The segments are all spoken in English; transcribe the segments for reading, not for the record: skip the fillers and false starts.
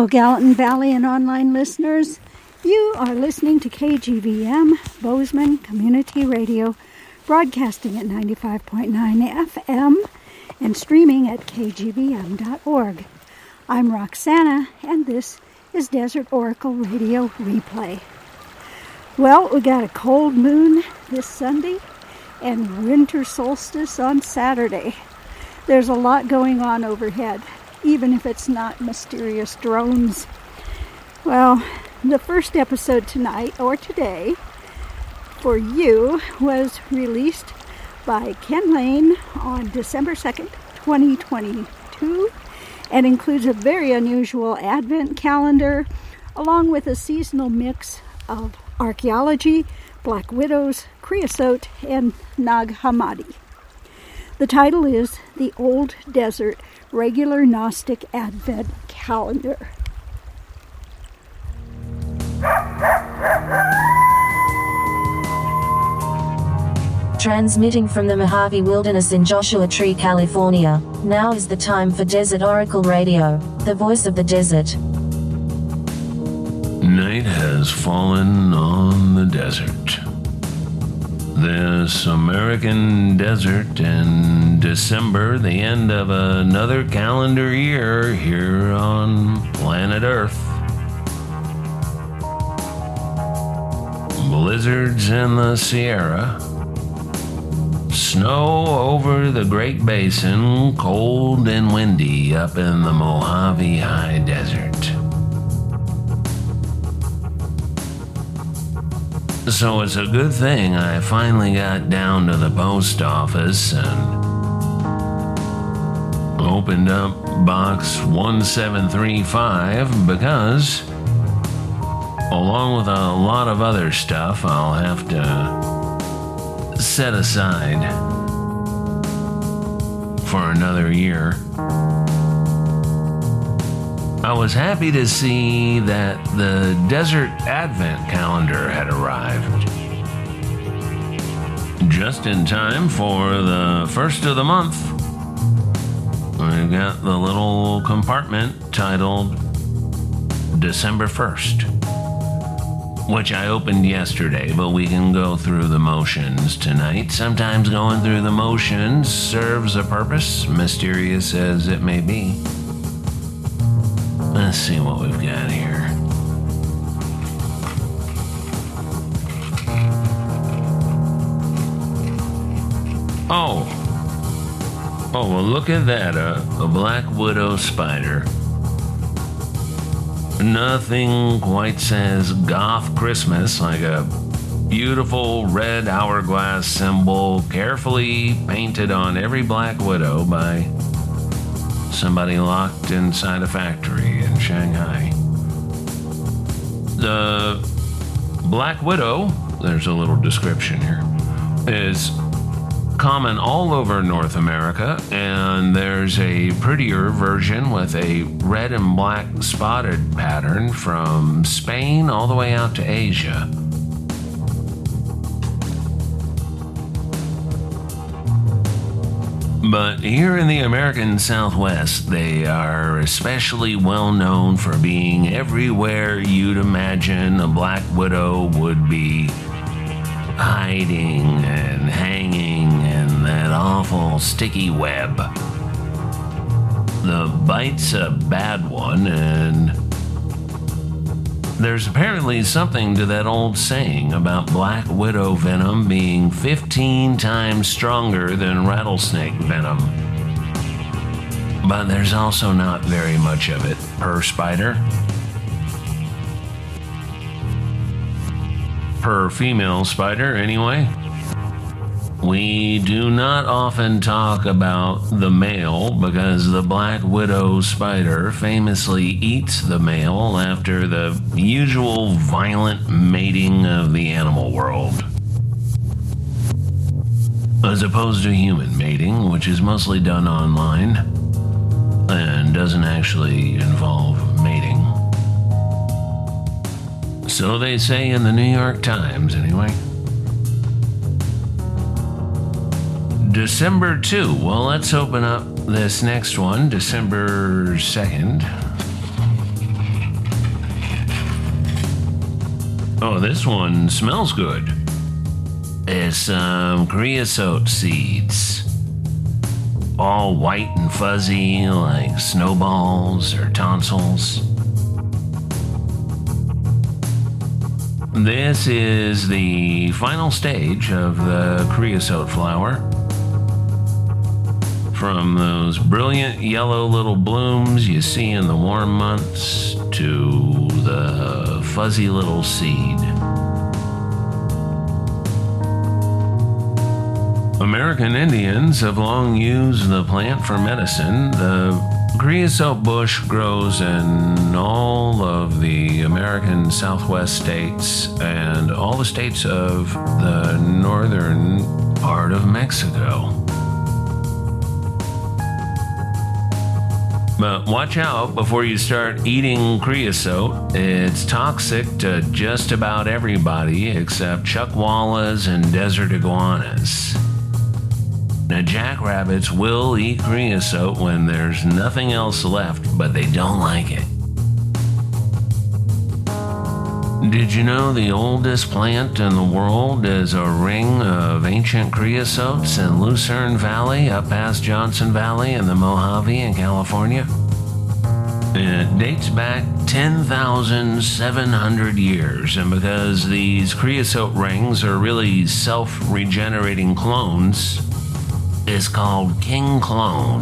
Hello, Gallatin Valley and online listeners. You are listening to KGVM, Bozeman Community Radio, broadcasting at 95.9 FM and streaming at kgvm.org. I'm Roxana, and this is Desert Oracle Radio Replay. Well, we got a cold moon this Sunday and winter solstice on Saturday. There's a lot going on overhead, even if it's not mysterious drones. Well, the first episode tonight, or today, for you, was released by Ken Lane on December 2nd, 2022, and includes a very unusual Advent calendar, along with a seasonal mix of archaeology, black widows, creosote, and Nag Hammadi. The title is The Old Desert Regular Gnostic Advent Calendar. Transmitting from the Mojave Wilderness in Joshua Tree, California, now is the time for Desert Oracle Radio, the voice of the desert. Night has fallen on the desert. This American desert in December, the end of another calendar year here on planet Earth. Blizzards in the Sierra, snow over the Great Basin, cold and windy up in the Mojave High Desert. So it's a good thing I finally got down to the post office and opened up box 1735 because, along with a lot of other stuff I'll have to set aside for another year, I was happy to see that the Desert Advent Calendar had arrived. Just in time for the first of the month. We've got the little compartment titled December 1st, which I opened yesterday, but we can go through the motions tonight. Sometimes going through the motions serves a purpose, mysterious as it may be. Let's see what we've got here. Oh, well, look at that, a black widow spider. Nothing quite says goth Christmas like a beautiful red hourglass symbol carefully painted on every black widow by somebody locked inside a factory in Shanghai. The black widow, there's a little description here, is common all over North America, and there's a prettier version with a red and black spotted pattern from Spain all the way out to Asia. But here in the American Southwest, they are especially well known for being everywhere you'd imagine a black widow would be hiding and hanging in that awful sticky web. The bite's a bad one, and there's apparently something to that old saying about black widow venom being 15 times stronger than rattlesnake venom. But there's also not very much of it per spider. Per female spider, anyway. We do not often talk about the male because the black widow spider famously eats the male after the usual violent mating of the animal world, as opposed to human mating, which is mostly done online and doesn't actually involve mating. So they say in the New York Times, anyway. December 2. Well, let's open up this next one, December 2nd. Oh, this one smells good. It's some creosote seeds. All white and fuzzy like snowballs or tonsils. This is the final stage of the creosote flower. From those brilliant yellow little blooms you see in the warm months to the fuzzy little seed. American Indians have long used the plant for medicine. The creosote bush grows in all of the American Southwest states and all the states of the northern part of Mexico. But watch out before you start eating creosote. It's toxic to just about everybody except chuckwallas and desert iguanas. Now, jackrabbits will eat creosote when there's nothing else left, but they don't like it. Did you know the oldest plant in the world is a ring of ancient creosotes in Lucerne Valley, up past Johnson Valley in the Mojave in California? It dates back 10,700 years, and because these creosote rings are really self-regenerating clones, it's called King Clone.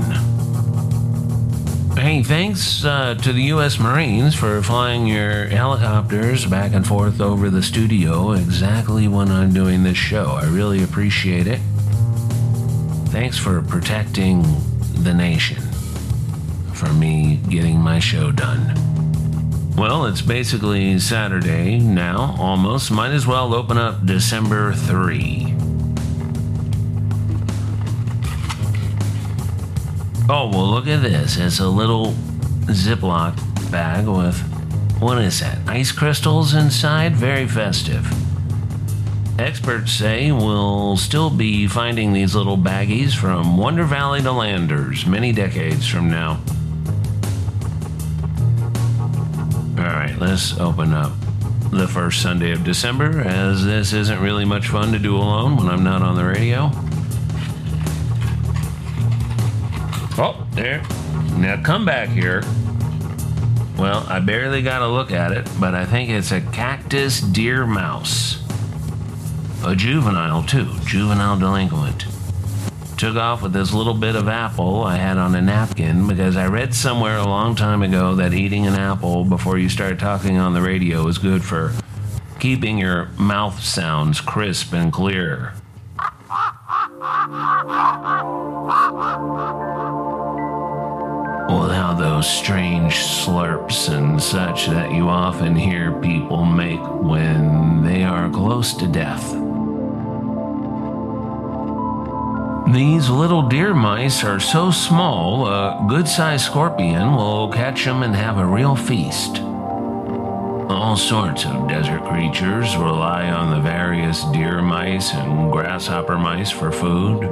Hey, thanks to the U.S. Marines for flying your helicopters back and forth over the studio exactly when I'm doing this show. I really appreciate it. Thanks for protecting the nation, for me getting my show done. Well, it's basically Saturday now, almost. Might as well open up December 3. Oh, well, look at this. It's a little Ziploc bag with, what is that, ice crystals inside? Very festive. Experts say we'll still be finding these little baggies from Wonder Valley to Landers many decades from now. All right, let's open up the first Sunday of December, as this isn't really much fun to do alone when I'm not on the radio. Oh, there. Now come back here. Well, I barely got a look at it, but I think it's a cactus deer mouse. A juvenile, too. Juvenile delinquent. Took off with this little bit of apple I had on a napkin because I read somewhere a long time ago that eating an apple before you start talking on the radio is good for keeping your mouth sounds crisp and clear. Without those strange slurps and such that you often hear people make when they are close to death. These little deer mice are so small, a good-sized scorpion will catch them and have a real feast. All sorts of desert creatures rely on the various deer mice and grasshopper mice for food.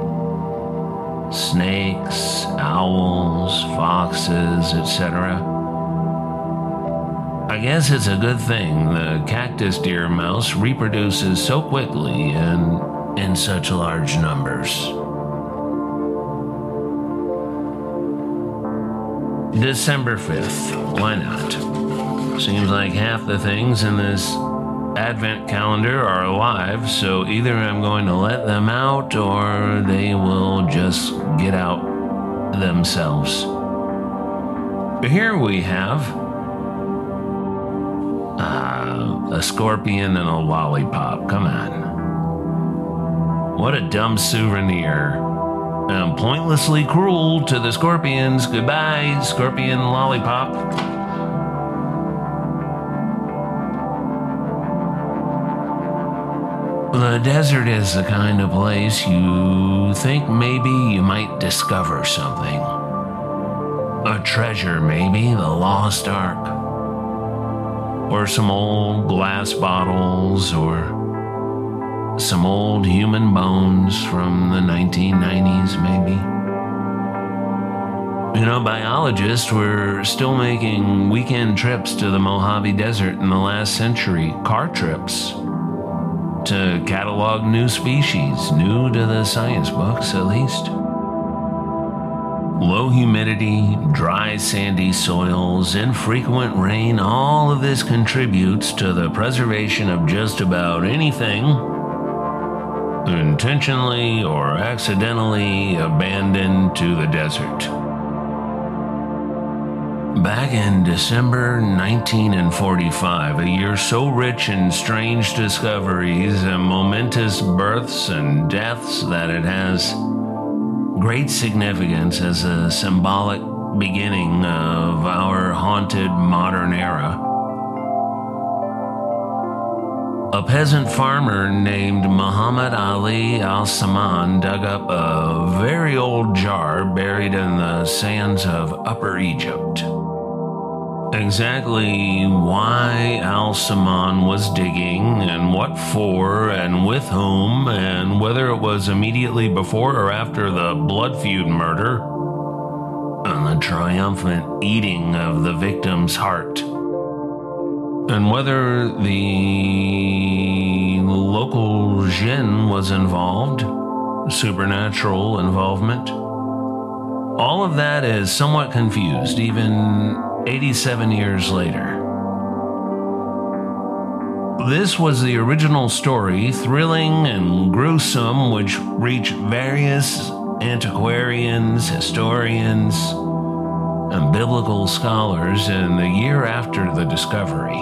Snakes, owls, foxes, etc. I guess it's a good thing the cactus deer mouse reproduces so quickly and in such large numbers. December 5th, why not? Seems like half the things in this Advent calendar are alive, so either I'm going to let them out or they will just get out themselves. Here we have a scorpion and a lollipop. Come on. What a dumb souvenir. I'm pointlessly cruel to the scorpions. Goodbye, scorpion lollipop. The desert is the kind of place you think maybe you might discover something. A treasure, maybe, the lost ark. Or some old glass bottles, or some old human bones from the 1990s, maybe. Biologists were still making weekend trips to the Mojave Desert in the last century, car trips, to catalog new species, new to the science books at least. Low humidity, dry sandy soils, infrequent rain, all of this contributes to the preservation of just about anything intentionally or accidentally abandoned to the desert. Back in December 1945, a year so rich in strange discoveries and momentous births and deaths that it has great significance as a symbolic beginning of our haunted modern era. A peasant farmer named Muhammad Ali Al-Saman dug up a very old jar buried in the sands of Upper Egypt. Exactly why Al-Saman was digging and what for and with whom and whether it was immediately before or after the blood feud murder and the triumphant eating of the victim's heart, and whether the local jinn was involved, supernatural involvement, all of that is somewhat confused even 87 years later. This was the original story, thrilling and gruesome, which reached various antiquarians, historians, and biblical scholars in the year after the discovery.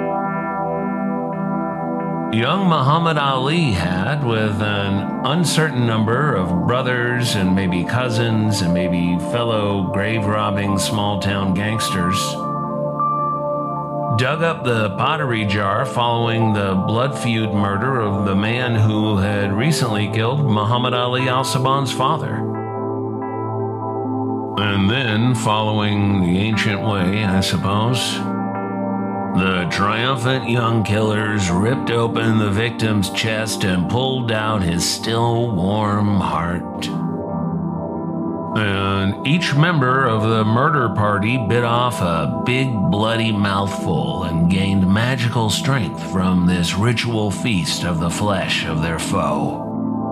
Young Muhammad Ali had, with an uncertain number of brothers and maybe cousins and maybe fellow grave-robbing small-town gangsters, dug up the pottery jar following the blood feud murder of the man who had recently killed Muhammad Ali Al-Saman's father. And then, following the ancient way, I suppose, the triumphant young killers ripped open the victim's chest and pulled out his still warm heart. And each member of the murder party bit off a big bloody mouthful and gained magical strength from this ritual feast of the flesh of their foe.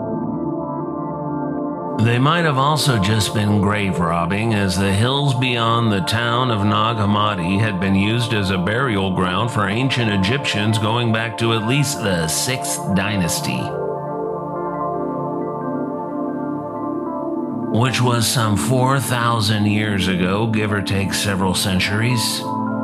They might have also just been grave robbing, as the hills beyond the town of Nag Hammadi had been used as a burial ground for ancient Egyptians going back to at least the 6th dynasty, which was some 4,000 years ago, give or take several centuries.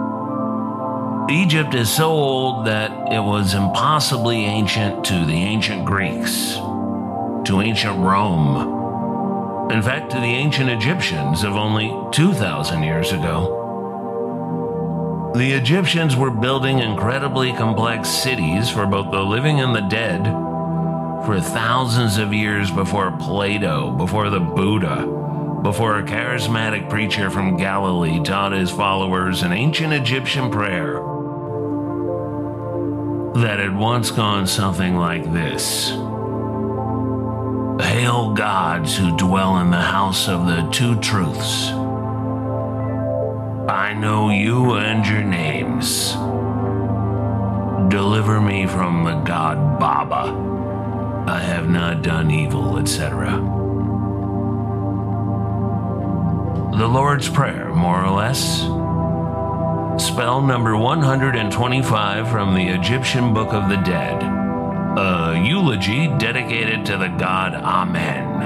Egypt is so old that it was impossibly ancient to the ancient Greeks, to ancient Rome, in fact, to the ancient Egyptians of only 2,000 years ago. The Egyptians were building incredibly complex cities for both the living and the dead for thousands of years before Plato, before the Buddha, before a charismatic preacher from Galilee taught his followers an ancient Egyptian prayer that had once gone something like this. Hail gods who dwell in the house of the two truths. I know you and your names. Deliver me from the god Baba. I have not done evil, etc. The Lord's Prayer, more or less. Spell number 125 from the Egyptian Book of the Dead. A eulogy dedicated to the god Amen.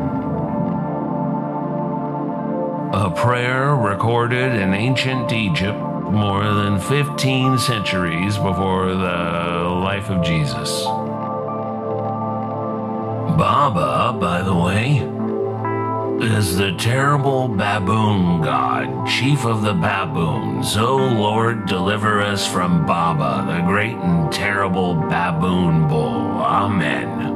A prayer recorded in ancient Egypt more than 15 centuries before the life of Jesus. Baba, by the way, is the terrible baboon god, chief of the baboons. O Lord, deliver us from Baba, the great and terrible baboon bull. Amen.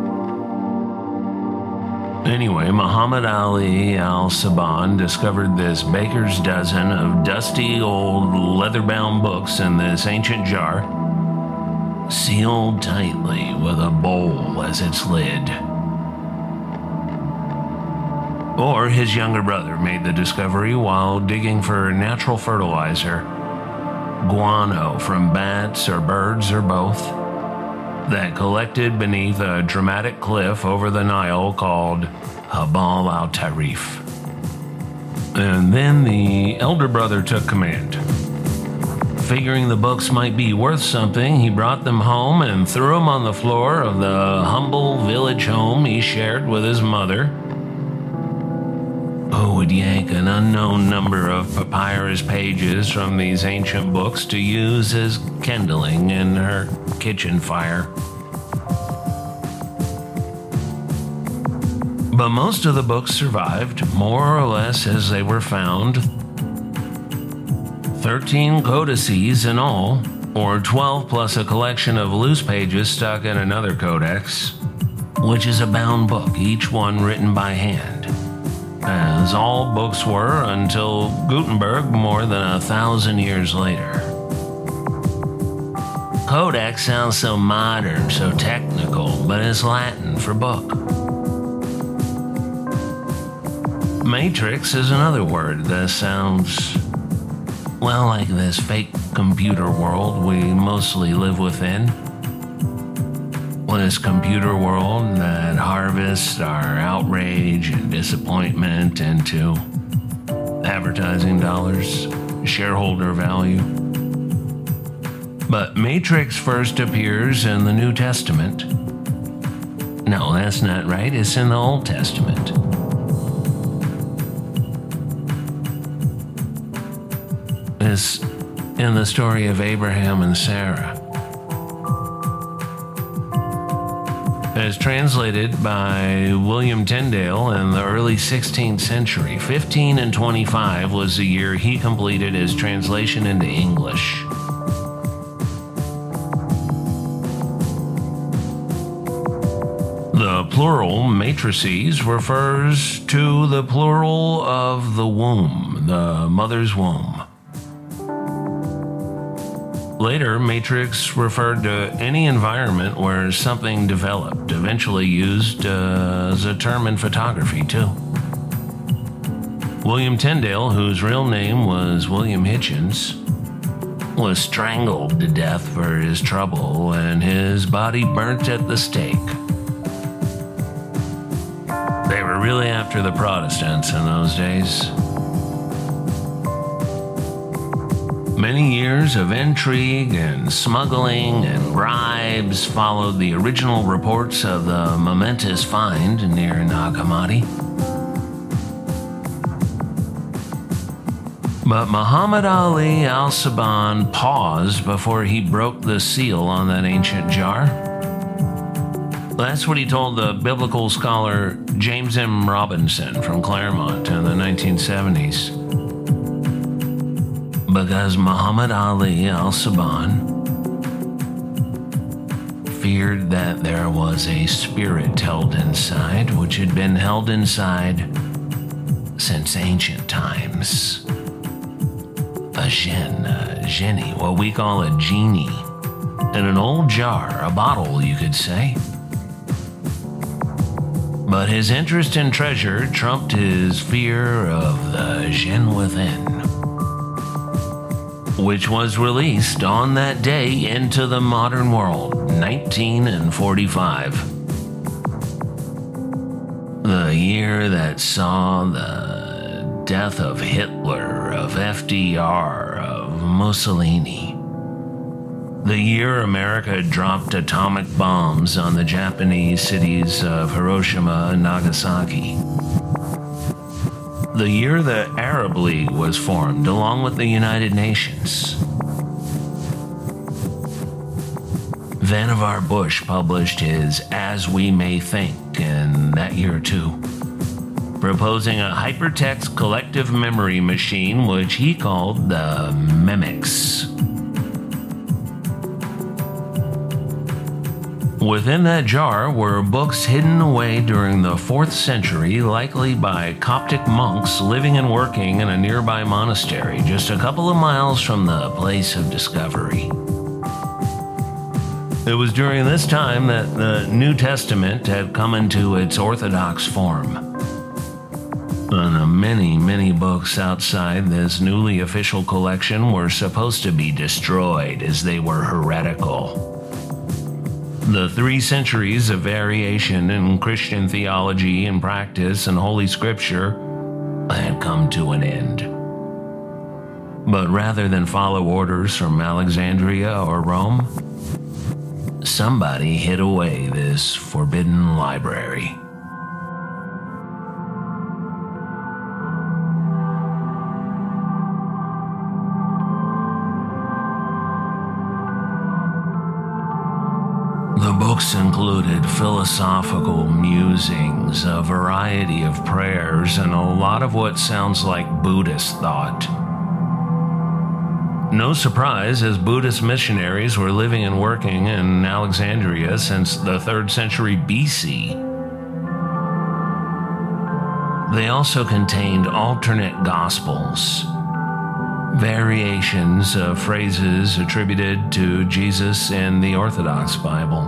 Anyway, Muhammad Ali Al-Saman discovered this baker's dozen of dusty old leather-bound books in this ancient jar, sealed tightly with a bowl as its lid. Or his younger brother made the discovery while digging for natural fertilizer, guano from bats or birds or both, that collected beneath a dramatic cliff over the Nile called Jabal al-Tarif. And then the elder brother took command. Figuring the books might be worth something, he brought them home and threw them on the floor of the humble village home he shared with his mother, who would yank an unknown number of papyrus pages from these ancient books to use as kindling in her kitchen fire. But most of the books survived, more or less as they were found. 13 codices in all, or 12 plus a collection of loose pages stuck in another codex, which is a bound book, each one written by hand, as all books were until Gutenberg more than 1,000 years later. Codex sounds so modern, so technical, but it's Latin for book. Matrix is another word that sounds, well, like this fake computer world we mostly live within. This computer world that harvests our outrage and disappointment into advertising dollars, shareholder value. But Matrix first appears in the New Testament. No, that's not right. It's in the Old Testament. It's in the story of Abraham and Sarah. As translated by William Tyndale in the early 16th century, 1525 was the year he completed his translation into English. The plural matrices refers to the plural of the womb, the mother's womb. Later, matrix referred to any environment where something developed, eventually used as a term in photography, too. William Tyndale, whose real name was William Hitchens, was strangled to death for his trouble and his body burnt at the stake. They were really after the Protestants in those days. Many years of intrigue and smuggling and bribes followed the original reports of the momentous find near Nag Hammadi. But Muhammad Ali al-Saban paused before he broke the seal on that ancient jar. That's what he told the biblical scholar James M. Robinson from Claremont in the 1970s. Because Muhammad Ali al-Saban feared that there was a spirit held inside, which had been held inside since ancient times. A jinn, a genie, what we call a genie, in an old jar, a bottle, you could say. But his interest in treasure trumped his fear of the jinn within, which was released on that day into the modern world, 1945. The year that saw the death of Hitler, of FDR, of Mussolini. The year America dropped atomic bombs on the Japanese cities of Hiroshima and Nagasaki. The year the Arab League was formed, along with the United Nations. Vannevar Bush published his As We May Think in that year too, proposing a hypertext collective memory machine which he called the Memex. Within that jar were books hidden away during the 4th century, likely by Coptic monks living and working in a nearby monastery just a couple of miles from the place of discovery. It was during this time that the New Testament had come into its orthodox form. And the many books outside this newly official collection were supposed to be destroyed as they were heretical. The 3 centuries of variation in Christian theology and practice and Holy Scripture had come to an end. But rather than follow orders from Alexandria or Rome, somebody hid away this forbidden library. The books included philosophical musings, a variety of prayers, and a lot of what sounds like Buddhist thought. No surprise, as Buddhist missionaries were living and working in Alexandria since the 3rd century BC. They also contained alternate gospels, variations of phrases attributed to Jesus in the Orthodox Bible.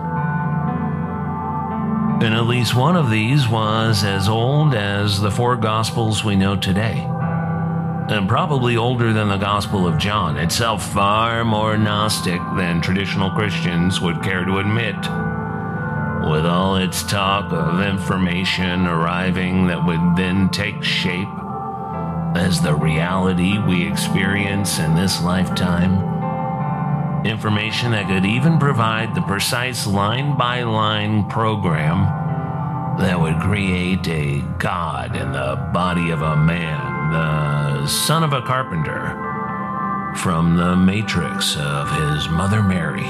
And at least one of these was as old as the 4 Gospels we know today, and probably older than the Gospel of John, itself far more Gnostic than traditional Christians would care to admit, with all its talk of information arriving that would then take shape as the reality we experience in this lifetime. Information that could even provide the precise line-by-line program that would create a God in the body of a man, the son of a carpenter, from the matrix of his mother Mary.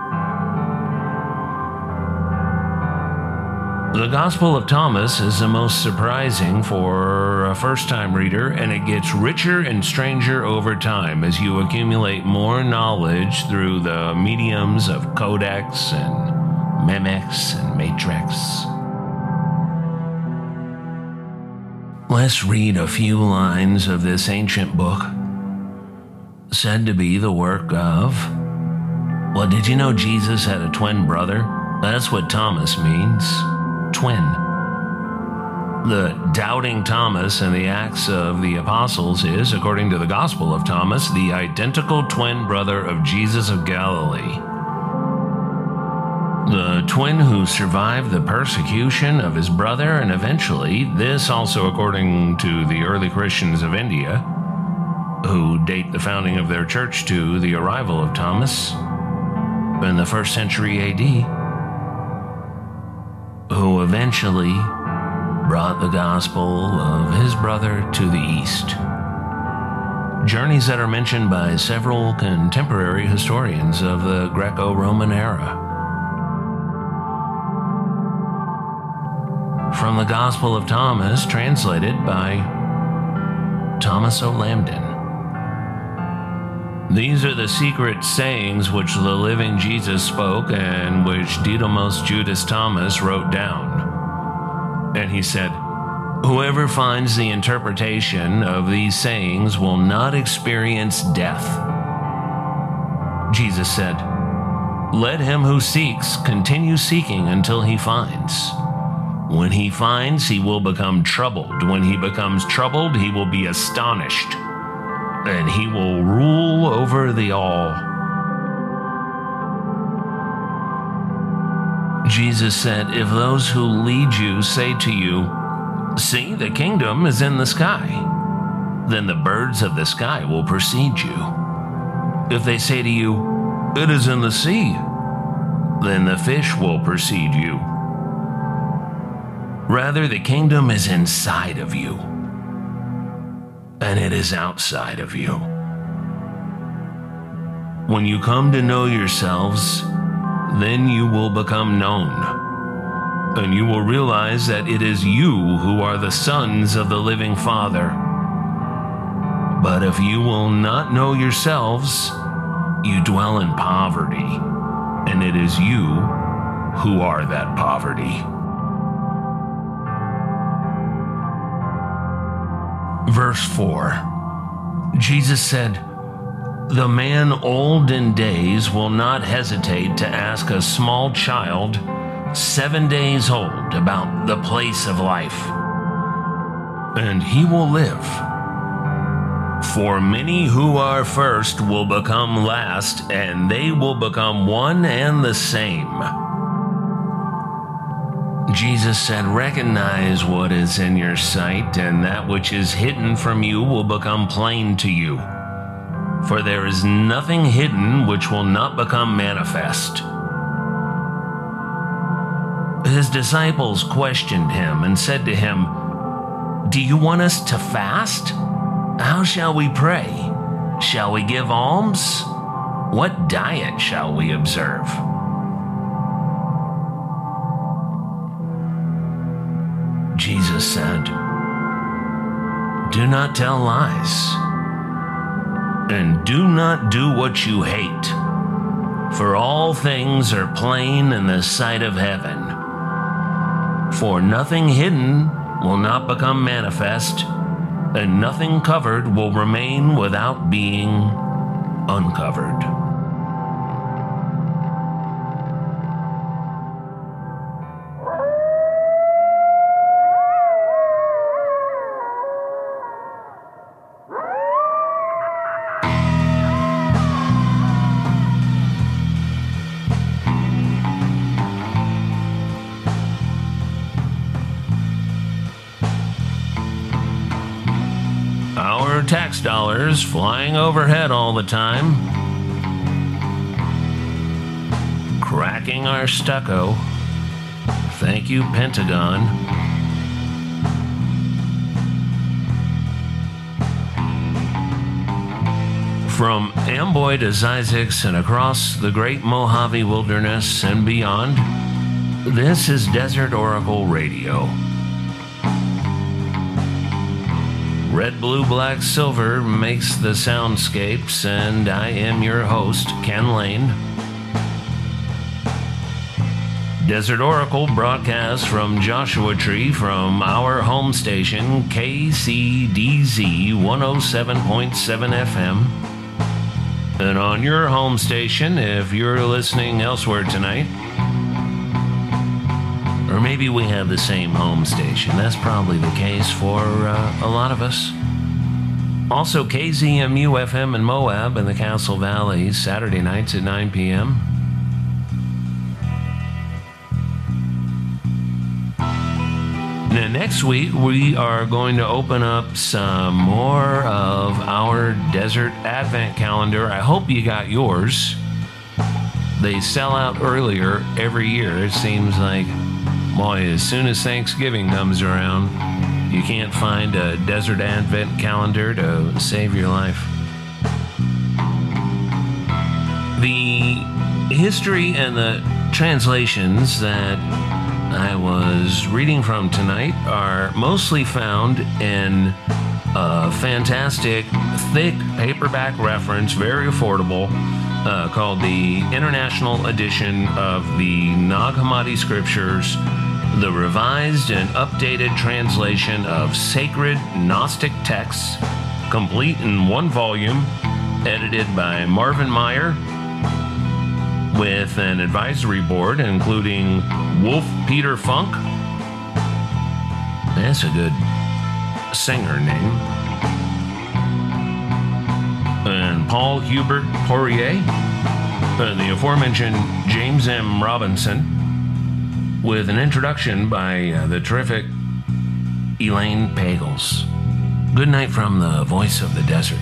The Gospel of Thomas is the most surprising for a first-time reader, and it gets richer and stranger over time as you accumulate more knowledge through the mediums of Codex and Memex and Matrix. Let's read a few lines of this ancient book, said to be the work of... Well, did you know Jesus had a twin brother? That's what Thomas means. Twin. The doubting Thomas in the Acts of the Apostles is, according to the Gospel of Thomas, the identical twin brother of Jesus of Galilee. The twin who survived the persecution of his brother, and eventually, this also according to the early Christians of India, who date the founding of their church to the arrival of Thomas in the 1st century AD, who eventually brought the gospel of his brother to the east. Journeys that are mentioned by several contemporary historians of the Greco-Roman era. From the Gospel of Thomas, translated by Thomas O. Lambden. These are the secret sayings which the living Jesus spoke, and which Didymos Judas Thomas wrote down. And he said, "Whoever finds the interpretation of these sayings will not experience death." Jesus said, "Let him who seeks continue seeking until he finds. When he finds, he will become troubled. When he becomes troubled, he will be astonished. And he will rule over the all." Jesus said, "If those who lead you say to you, 'See, the kingdom is in the sky,' then the birds of the sky will precede you. If they say to you, 'It is in the sea,' then the fish will precede you. Rather, the kingdom is inside of you, and it is outside of you. When you come to know yourselves, then you will become known, and you will realize that it is you who are the sons of the living Father. But if you will not know yourselves, you dwell in poverty, and it is you who are that poverty." Verse 4, Jesus said, "The man old in days will not hesitate to ask a small child 7 days old about the place of life. and he will live. For many who are first will become last, and they will become one and the same. Jesus said, recognize what is in your sight, and that which is hidden from you will become plain to you. For there is nothing hidden which will not become manifest. His disciples questioned him and said to him, do you want us to fast? How shall we pray? Shall we give alms? What diet shall we observe? Jesus said, do not tell lies, and do not do what you hate, for all things are plain in the sight of heaven. For nothing hidden will not become manifest, and nothing covered will remain without being uncovered. Our tax dollars flying overhead all the time, cracking our stucco. Thank you, Pentagon. From Amboy to Zzyzx and across the great Mojave Wilderness and beyond, this is Desert Oracle Radio. Red, blue, black, silver makes the soundscapes, and I am your host, Ken Lane. Desert Oracle broadcasts from Joshua Tree from our home station, KCDZ 107.7 FM. And on your home station, if you're listening elsewhere tonight, or maybe we have the same home station. That's probably the case for a lot of us. Also, KZMU FM in Moab in the Castle Valley, Saturday nights at 9 p.m. Now, next week, we are going to open up some more of our Desert Advent Calendar. I hope you got yours. They sell out earlier every year. It seems like, boy, as soon as Thanksgiving comes around, you can't find a Desert Advent Calendar to save your life. The history and the translations that I was reading from tonight are mostly found in a fantastic, thick paperback reference, very affordable, called the International Edition of the Nag Hammadi Scriptures, the revised and updated translation of sacred Gnostic texts, complete in one volume, edited by Marvin Meyer, with an advisory board including Wolf Peter Funk. That's a good singer name. And Paul Hubert Poirier, and the aforementioned James M. Robinson, with an introduction by the terrific Elaine Pagels. Good night from the Voice of the Desert.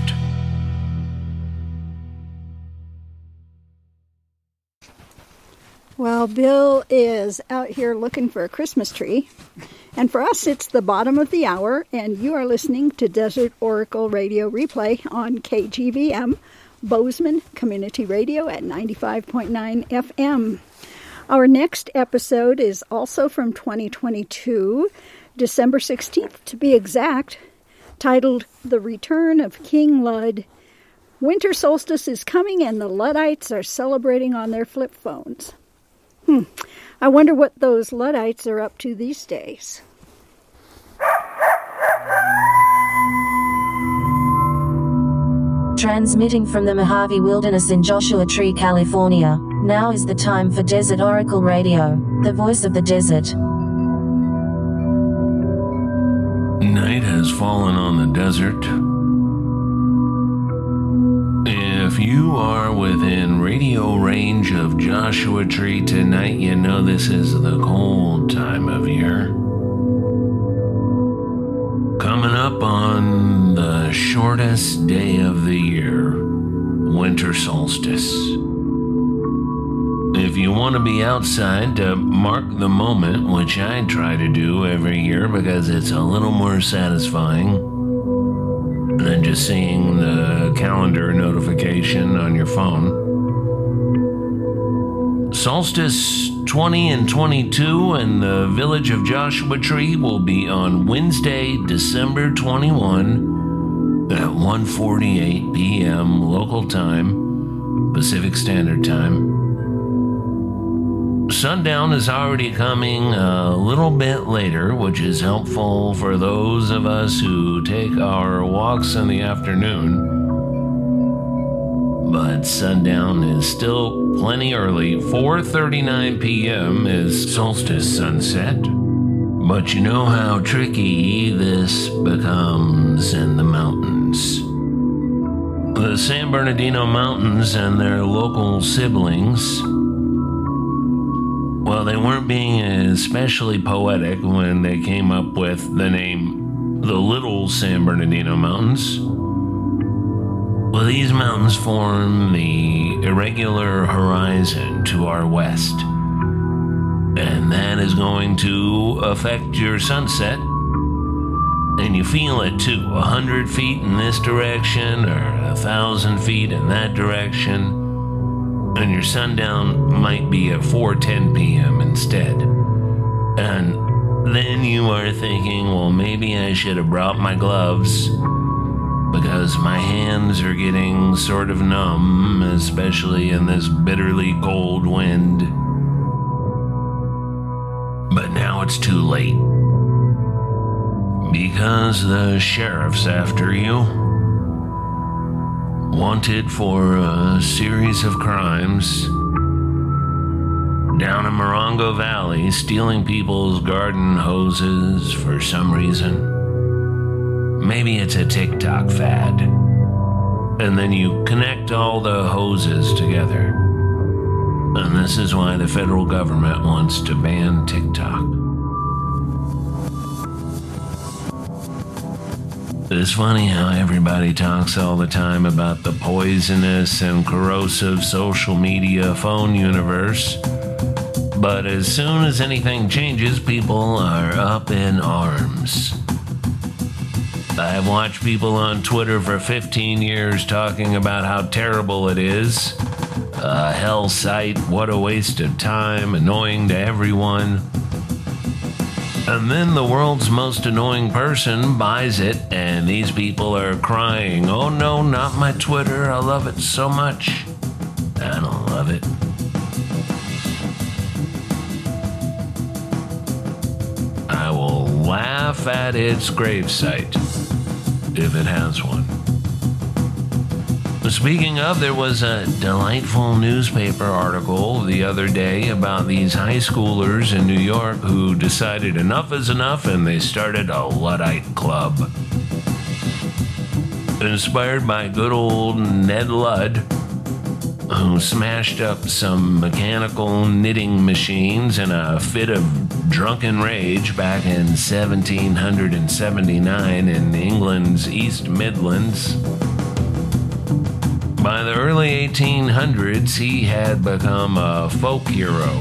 Well, Bill is out here looking for a Christmas tree. And for us, it's the bottom of the hour, and you are listening to Desert Oracle Radio Replay on KGVM, Bozeman Community Radio at 95.9 FM. Our next episode is also from 2022, December 16th to be exact, titled The Return of King Lud. Winter solstice is coming and the Luddites are celebrating on their flip phones. I wonder what those Luddites are up to these days. Transmitting from the Mojave Wilderness in Joshua Tree, California, now is the time for Desert Oracle Radio, the voice of the desert. Night has fallen on the desert. If you are within radio range of Joshua Tree tonight, you know this is the cold time of year. Coming up on the shortest day of the year, winter solstice. If you want to be outside to mark the moment, which I try to do every year because it's a little more satisfying than just seeing the calendar notification on your phone. Solstice 20 and 22 in the village of Joshua Tree will be on Wednesday, December 21 at 1:48 p.m. local time, Pacific Standard Time. Sundown is already coming a little bit later, which is helpful for those of us who take our walks in the afternoon. But sundown is still plenty early. 4:39 p.m. is solstice sunset. But you know how tricky this becomes in the mountains. The San Bernardino Mountains and their local siblings, well, they weren't being especially poetic when they came up with the name the Little San Bernardino Mountains. Well, these mountains form the irregular horizon to our west, and that is going to affect your sunset, and you feel it too. 100 feet in this direction or 1,000 feet in that direction, and your sundown might be at 4:10 p.m. instead. And then you are thinking, well, maybe I should have brought my gloves because my hands are getting sort of numb, especially in this bitterly cold wind. But now it's too late, because the sheriff's after you. Wanted for a series of crimes down in Morongo Valley, stealing people's garden hoses for some reason. Maybe it's a TikTok fad, and then you connect all the hoses together. And this is why the federal government wants to ban TikTok. It's funny how everybody talks all the time about the poisonous and corrosive social media phone universe, but as soon as anything changes, people are up in arms. I've watched people on Twitter for 15 years talking about how terrible it is, a hell site, what a waste of time, annoying to everyone. And then the world's most annoying person buys it, and these people are crying, "Oh no, not my Twitter, I love it so much." I don't love it. I will laugh at its gravesite, if it has one. Speaking of, there was a delightful newspaper article the other day about these high schoolers in New York who decided enough is enough, and they started a Luddite club. Inspired by good old Ned Ludd, who smashed up some mechanical knitting machines in a fit of drunken rage back in 1779 in England's East Midlands. By the early 1800s, he had become a folk hero.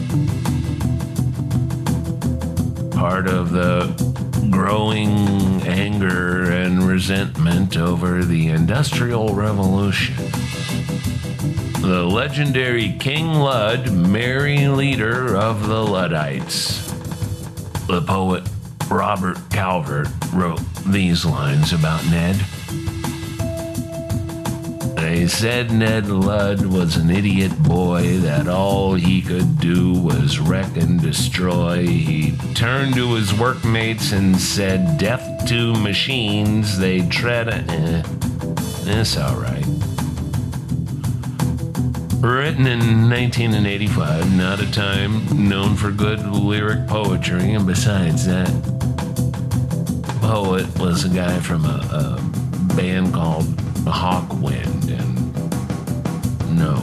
Part of the growing anger and resentment over the Industrial Revolution. The legendary King Ludd, merry leader of the Luddites. The poet Robert Calvert wrote these lines about Ned. They said Ned Ludd was an idiot boy, that all he could do was wreck and destroy. He turned to his workmates and said, "Death to machines, they tread it's all right." Written in 1985, not a time known for good lyric poetry, and besides that, poet was a guy from a band called Hawkwind, and no.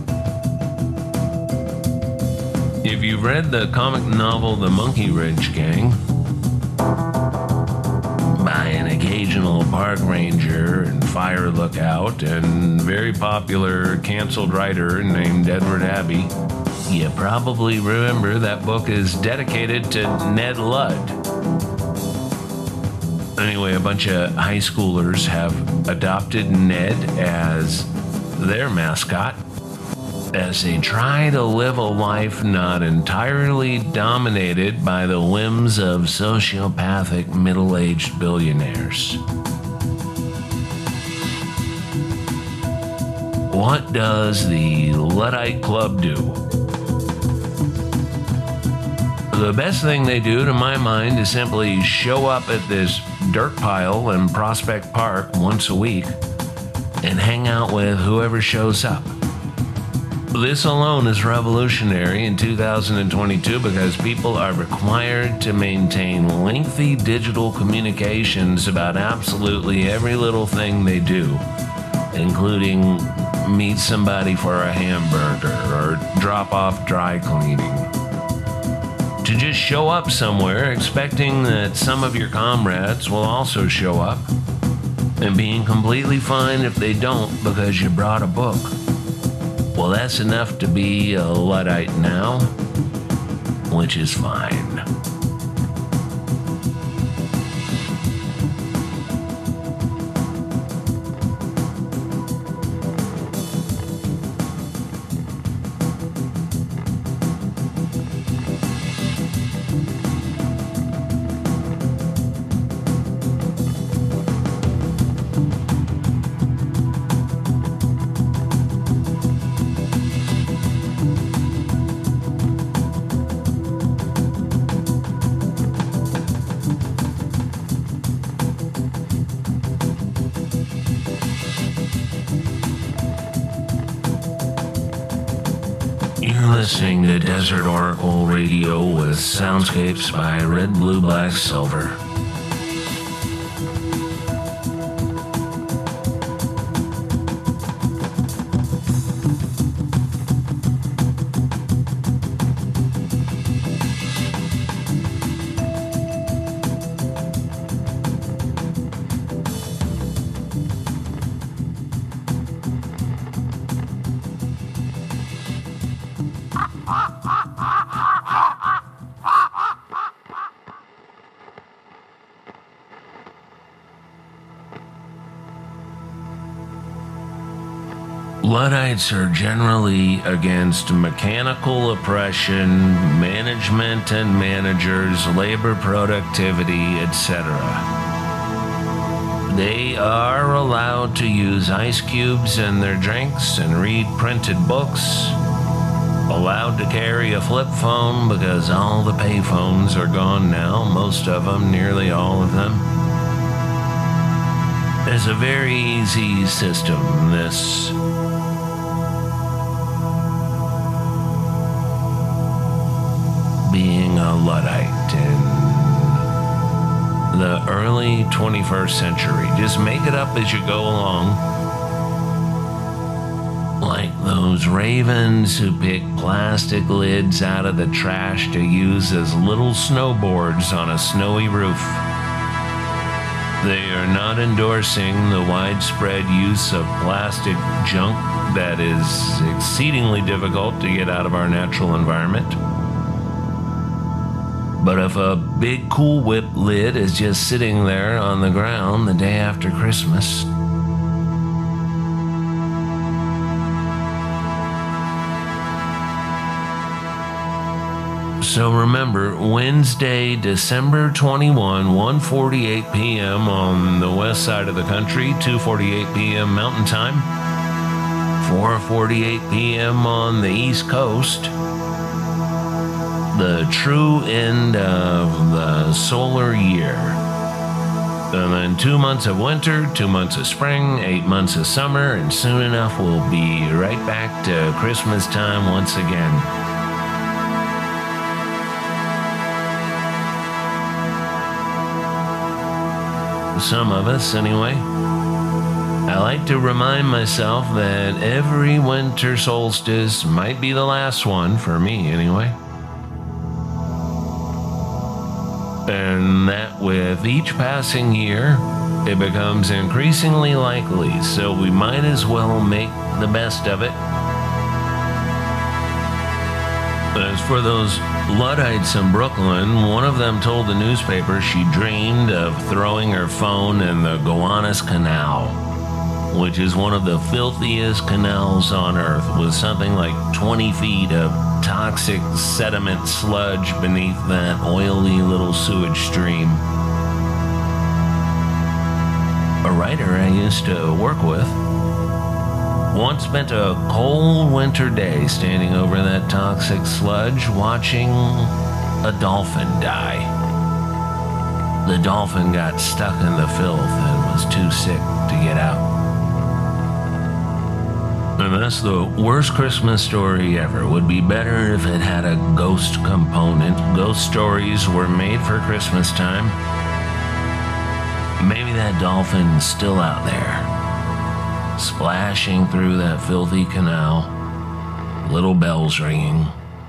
If you've read the comic novel The Monkey Wrench Gang, by an occasional park ranger and fire lookout and very popular canceled writer named Edward Abbey, you probably remember that book is dedicated to Ned Ludd. Anyway, a bunch of high schoolers have adopted Ned as their mascot as they try to live a life not entirely dominated by the whims of sociopathic middle-aged billionaires. What does the Luddite Club do? The best thing they do, to my mind, is simply show up at this dirt pile in Prospect Park once a week and hang out with whoever shows up. This alone is revolutionary in 2022 because people are required to maintain lengthy digital communications about absolutely every little thing they do, including meet somebody for a hamburger or drop off dry cleaning. To just show up somewhere expecting that some of your comrades will also show up, and being completely fine if they don't because you brought a book. Well, that's enough to be a Luddite now, which is fine. Listening to Desert Oracle Radio with soundscapes by Red, Blue, Black, Silver. Luddites are generally against mechanical oppression, management and managers, labor productivity, etc. They are allowed to use ice cubes in their drinks and read printed books, allowed to carry a flip phone because all the payphones are gone now, most of them, nearly all of them. It's a very easy system, this. Being a Luddite in the early 21st century. Just make it up as you go along. Like those ravens who pick plastic lids out of the trash to use as little snowboards on a snowy roof. They are not endorsing the widespread use of plastic junk that is exceedingly difficult to get out of our natural environment. But if a big Cool Whip lid is just sitting there on the ground the day after Christmas, so remember, Wednesday, December 21, 1:48 p.m. on the west side of the country, 2:48 p.m. Mountain Time, 4:48 p.m. on the East Coast, the true end of the solar year. And then 2 months of winter, 2 months of spring, 8 months of summer, and soon enough we'll be right back to Christmas time once again. some of us anyway. I like to remind myself that every winter solstice might be the last one, for me anyway. And that with each passing year, it becomes increasingly likely, so we might as well make the best of it. As for those Luddites in Brooklyn, one of them told the newspaper she dreamed of throwing her phone in the Gowanus Canal, which is one of the filthiest canals on Earth, with something like 20 feet of toxic sediment sludge beneath that oily little sewage stream. A writer I used to work with once spent a cold winter day standing over that toxic sludge watching a dolphin die. The dolphin got stuck in the filth and was too sick to get out. And that's the worst Christmas story ever. Would be better if it had a ghost component. Ghost stories were made for Christmas time. Maybe that dolphin's still out there, splashing through that filthy canal, little bells ringing.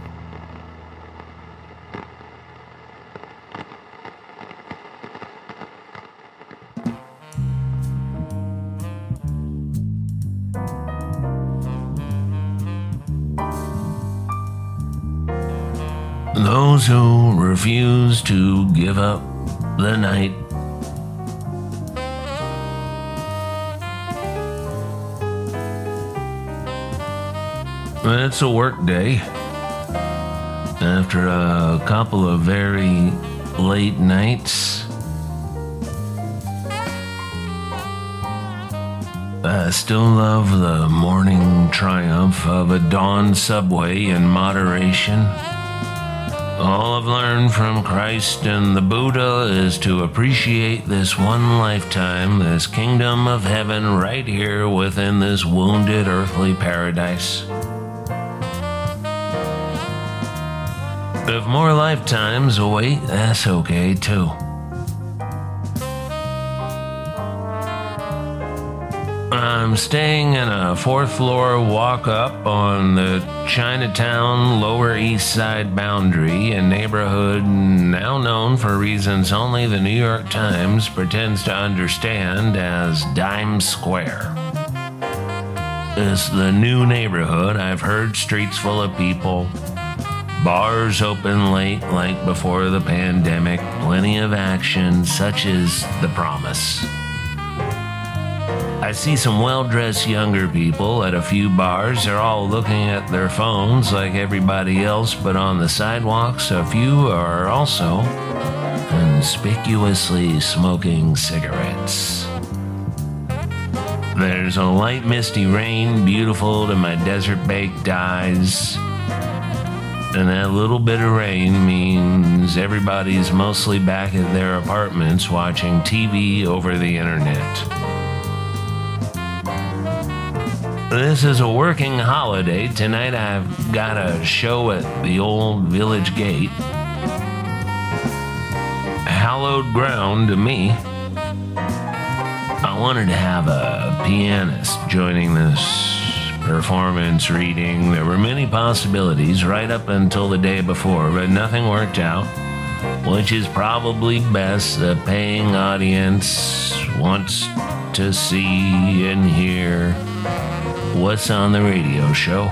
Those who refuse to give up the night it's a work day. After a couple of very late nights, I still love the morning triumph of a dawn subway in moderation. All I've learned from Christ and the Buddha is to appreciate this one lifetime, this kingdom of heaven right here within this wounded earthly paradise. If more lifetimes await, that's okay too. I'm staying in a 4th floor walk-up on the Chinatown Lower East Side boundary, a neighborhood now known for reasons only the New York Times pretends to understand as Dime Square. It's the new neighborhood. I've heard streets full of people, bars open late like before the pandemic, plenty of action, such as The Promise. I see some well-dressed younger people at a few bars. They're all looking at their phones like everybody else, but on the sidewalks, a few are also conspicuously smoking cigarettes. There's a light misty rain, beautiful to my desert-baked eyes. And that little bit of rain means everybody's mostly back at their apartments watching TV over the internet. This is a working holiday. Tonight I've got a show at the old village gate. Hallowed ground to me. I wanted to have a pianist joining this performance reading. There were many possibilities right up until the day before, but nothing worked out, which is probably best. The paying audience wants to see and hear what's on the radio show.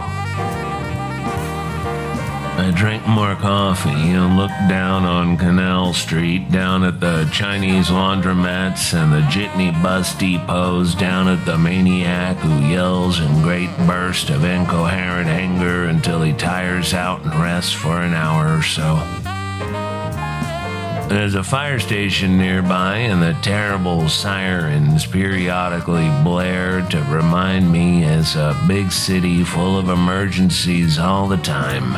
I drank more coffee and looked down on Canal Street, down at the Chinese laundromats and the jitney bus depots, down at the maniac who yells in great bursts of incoherent anger until he tires out and rests for an hour or so. There's a fire station nearby, and the terrible sirens periodically blare to remind me it's a big city full of emergencies all the time.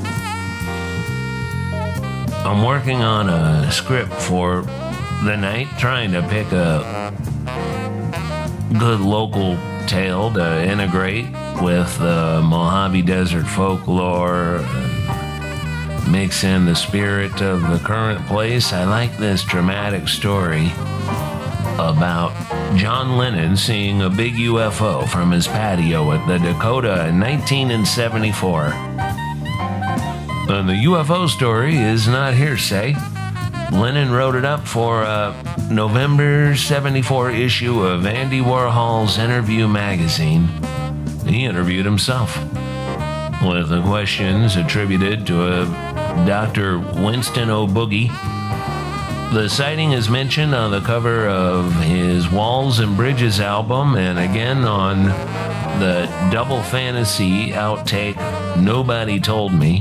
I'm working on a script for the night, trying to pick a good local tale to integrate with the Mojave Desert folklore, mix in the spirit of the current place. I like this dramatic story. about John Lennon seeing a big UFO from his patio at the Dakota in 1974. And the UFO story is not hearsay. Lennon wrote it up for a November 74 issue of Andy Warhol's Interview magazine. He interviewed himself with the questions attributed to a Dr. Winston O'Boogie. The sighting is mentioned on the cover of his Walls and Bridges album and again on the Double Fantasy outtake Nobody Told Me.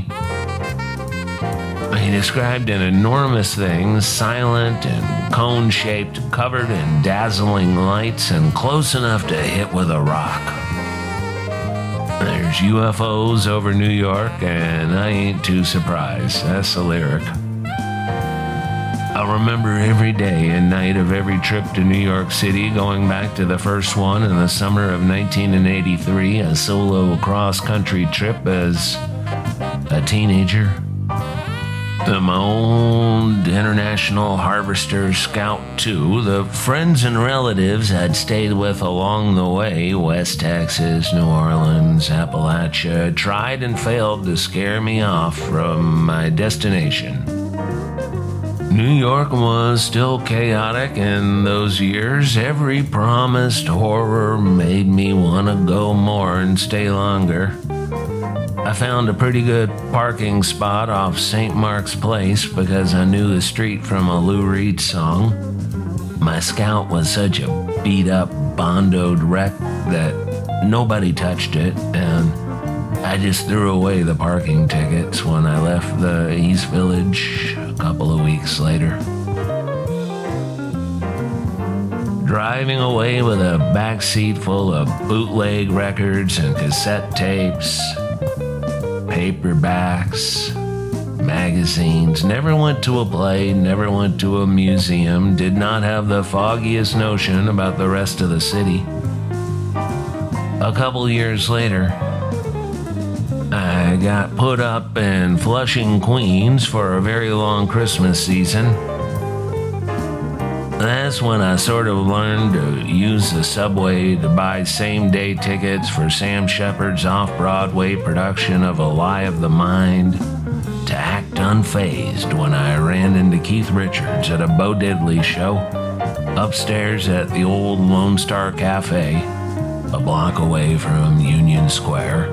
He described an enormous thing, silent and cone-shaped, covered in dazzling lights and close enough to hit with a rock. There's UFOs over New York, and I ain't too surprised. That's the lyric. I remember every day and night of every trip to New York City, going back to the first one in the summer of 1983, a solo cross-country trip as a teenager. My old International Harvester Scout 2, the friends and relatives I'd stayed with along the way, West Texas, New Orleans, Appalachia, tried and failed to scare me off from my destination. New York was still chaotic in those years. Every promised horror made me want to go more and stay longer. I found a pretty good parking spot off St. Mark's Place because I knew the street from a Lou Reed song. My Scout was such a beat-up, bondoed wreck that nobody touched it, and I just threw away the parking tickets when I left the East Village a couple of weeks later. Driving away with a backseat full of bootleg records and cassette tapes, paperbacks, magazines, never went to a play, never went to a museum, did not have the foggiest notion about the rest of the city. A couple years later, I got put up in Flushing, Queens for a very long Christmas season. That's when I sort of learned to use the subway to buy same-day tickets for Sam Shepard's off-Broadway production of A Lie of the Mind, to act unfazed when I ran into Keith Richards at a Bo Diddley show upstairs at the old Lone Star Cafe, a block away from Union Square.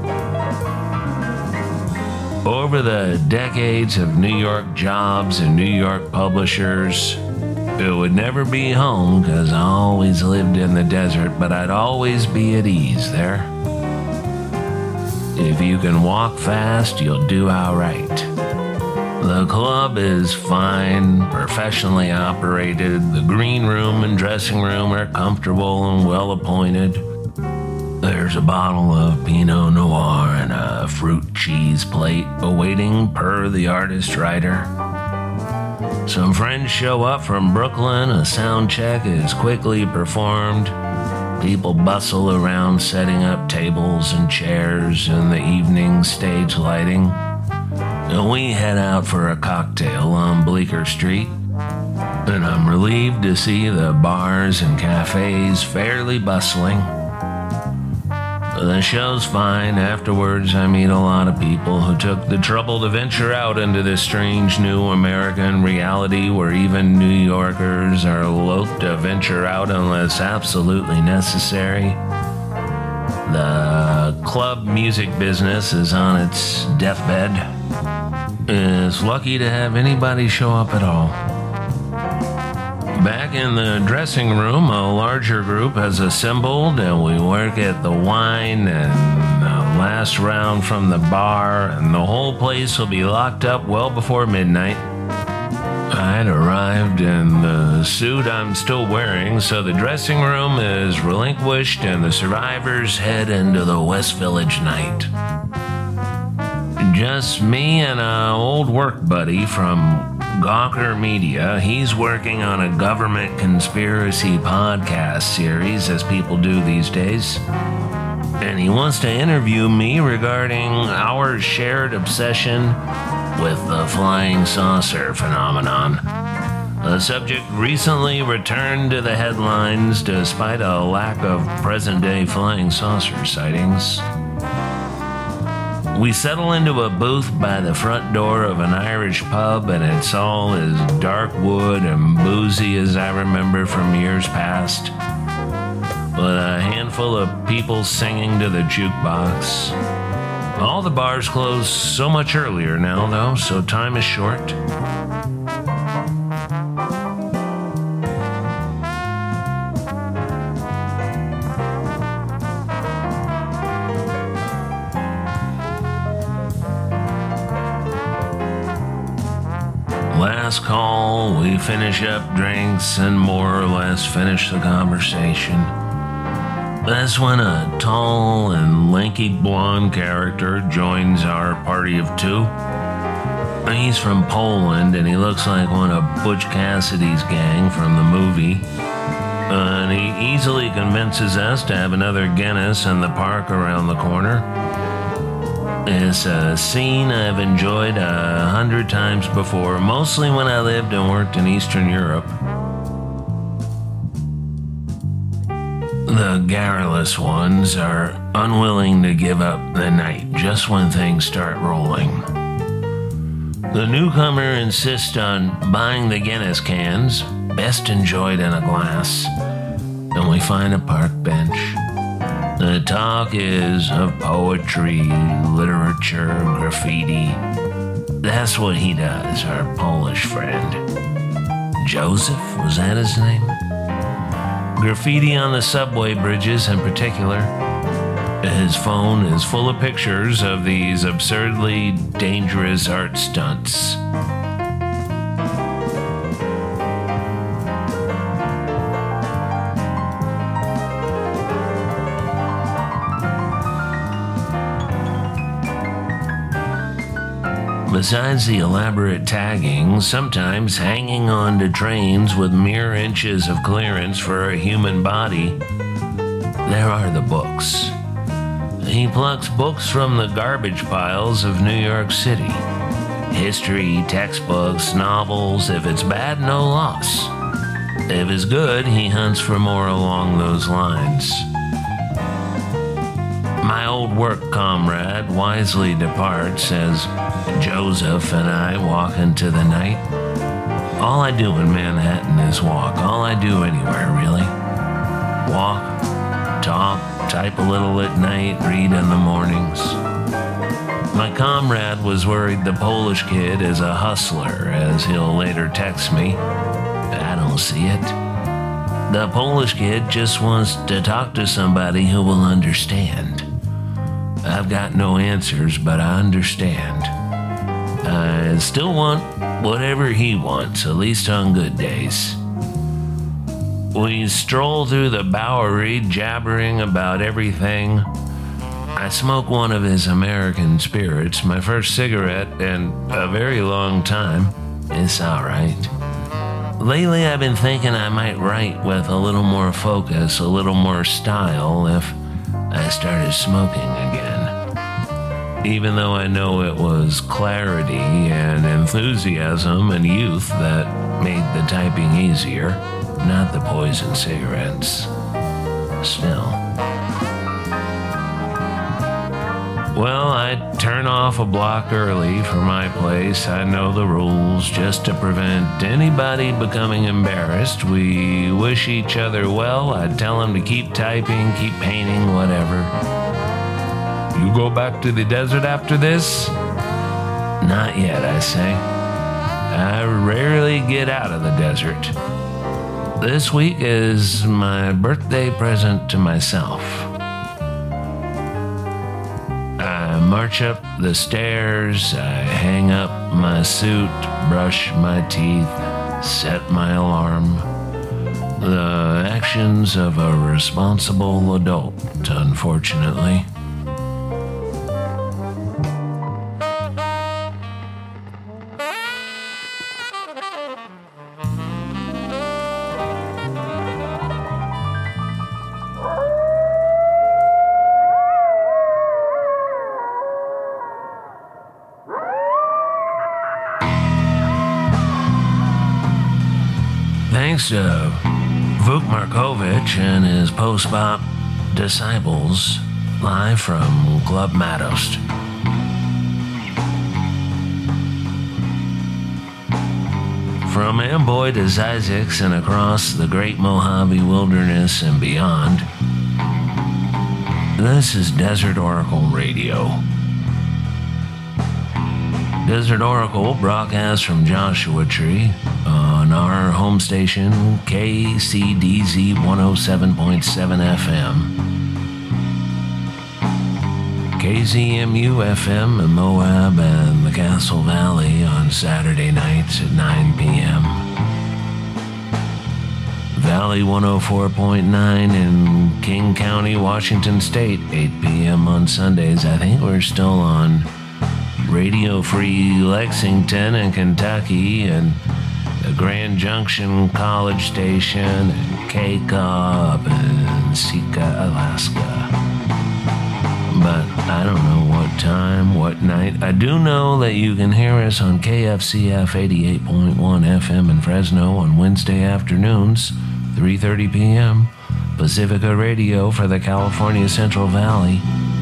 Over the decades of New York jobs and New York publishers, it would never be home because I always lived in the desert, but I'd always be at ease there. If you can walk fast, you'll do all right. The club is fine, professionally operated. The green room and dressing room are comfortable and well appointed. There's a bottle of Pinot Noir and a fruit cheese plate awaiting per the artist writer. Some friends show up from Brooklyn, a sound check is quickly performed. People bustle around setting up tables and chairs and the evening stage lighting. And we head out for a cocktail on Bleecker Street. And I'm relieved to see the bars and cafes fairly bustling. The show's fine. Afterwards, I meet a lot of people who took the trouble to venture out into this strange new American reality where even New Yorkers are loath to venture out unless absolutely necessary. The club music business is on its deathbed. It's lucky to have anybody show up at all. Back in the dressing room, a larger group has assembled, and we work at the wine and the last round from the bar, and the whole place will be locked up well before midnight. I'd arrived in the suit I'm still wearing, so the dressing room is relinquished, and the survivors head into the West Village night. Just me and an old work buddy from Gawker Media. He's working on a government conspiracy podcast series, as people do these days. And he wants to interview me regarding our shared obsession with the flying saucer phenomenon. The subject recently returned to the headlines despite a lack of present-day flying saucer sightings. We settle into a booth by the front door of an Irish pub, and it's all as dark wood and boozy as I remember from years past, with a handful of people singing to the jukebox. All the bars close so much earlier now, though, so time is short. Last call, we finish up drinks and more or less finish the conversation. That's when a tall and lanky blonde character joins our party of two. He's from Poland and he looks like one of Butch Cassidy's gang from the movie. And he easily convinces us to have another Guinness in the park around the corner. It's a scene I've enjoyed 100 times before, mostly when I lived and worked in Eastern Europe. The garrulous ones are unwilling to give up the night just when things start rolling. The newcomer insists on buying the Guinness cans, best enjoyed in a glass, and we find a park bench. The talk is of poetry, literature, graffiti. That's what he does, our Polish friend. Joseph, was that his name? Graffiti on the subway bridges in particular. His phone is full of pictures of these absurdly dangerous art stunts. Besides the elaborate tagging, sometimes hanging on to trains with mere inches of clearance for a human body, there are the books. He plucks books from the garbage piles of New York City. History, textbooks, novels. If it's bad, no loss. If it's good, he hunts for more along those lines. My old work comrade wisely departs as Joseph and I walk into the night. All I do in Manhattan is walk. All I do anywhere, really. Walk, talk, type a little at night, read in the mornings. My comrade was worried the Polish kid is a hustler, as he'll later text me. I don't see it. The Polish kid just wants to talk to somebody who will understand. I've got no answers, but I understand. I still want whatever he wants, at least on good days. We stroll through the Bowery, jabbering about everything. I smoke one of his American spirits, my first cigarette in a very long time. It's all right. Lately, I've been thinking I might write with a little more focus, a little more style if I started smoking again. Even though I know it was clarity and enthusiasm and youth that made the typing easier, not the poison cigarettes. Still. Well, I turn off a block early for my place. I know the rules. Just to prevent anybody becoming embarrassed, we wish each other well. I tell them to keep typing, keep painting, whatever. You go back to the desert after this? Not yet, I say. I rarely get out of the desert. This week is my birthday present to myself. I march up the stairs, I hang up my suit, brush my teeth, set my alarm. The actions of a responsible adult, unfortunately. Thanks to Vuk Markovich and his post-bop disciples, live from Club Madost. From Amboy to Zizix and across the Great Mojave Wilderness and beyond, this is Desert Oracle Radio. Desert Oracle broadcasts from Joshua Tree on our home station, KCDZ 107.7 FM. KZMU FM in Moab and the Castle Valley on Saturday nights at 9 p.m. Valley 104.9 in King County, Washington State, 8 p.m. on Sundays. I think we're still on Radio Free Lexington and Kentucky and the Grand Junction College Station and K-Cobb and Sika, Alaska. But I don't know what time, what night. I do know that you can hear us on KFCF 88.1 FM in Fresno on Wednesday afternoons, 3:30 p.m. Pacifica Radio for the California Central Valley.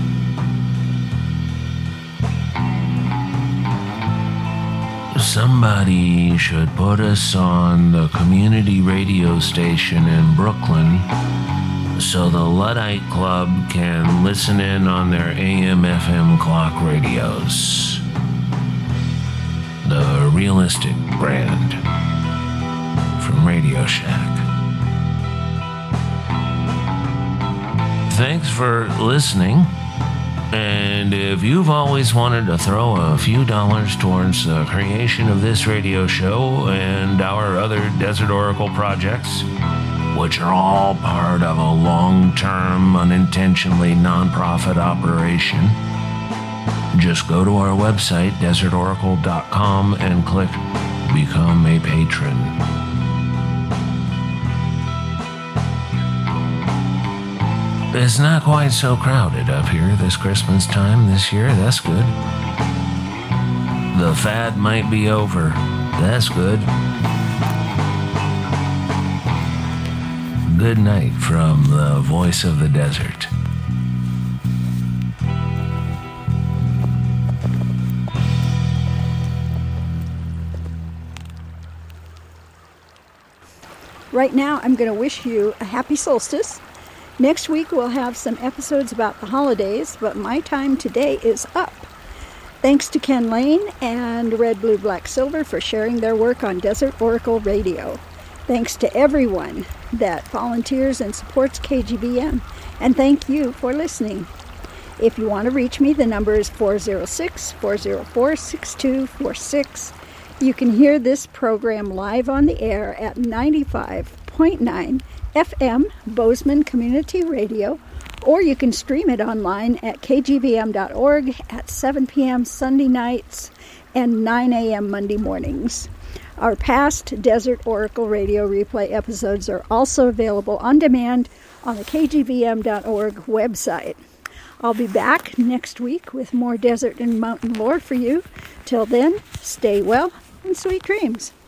Somebody should put us on the community radio station in Brooklyn so the Luddite Club can listen in on their AM/FM clock radios. The Realistic brand from Radio Shack. Thanks for listening. And if you've always wanted to throw a few dollars towards the creation of this radio show and our other Desert Oracle projects, which are all part of a long-term, unintentionally nonprofit operation, just go to our website, desertoracle.com, and click Become a Patron. It's not quite so crowded up here this Christmas time this year. That's good. The fad might be over. That's good. Good night from the voice of the desert. Right now, I'm going to wish you a happy solstice. Next week, we'll have some episodes about the holidays, but my time today is up. Thanks to Ken Lane and Red, Blue, Black, Silver for sharing their work on Desert Oracle Radio. Thanks to everyone that volunteers and supports KGVM, and thank you for listening. If you want to reach me, the number is 406-404-6246. You can hear this program live on the air at 95.9 FM, Bozeman Community Radio, or you can stream it online at kgvm.org at 7 p.m. Sunday nights and 9 a.m. Monday mornings. Our past Desert Oracle Radio replay episodes are also available on demand on the kgvm.org website. I'll be back next week with more desert and mountain lore for you. Till then, stay well and sweet dreams.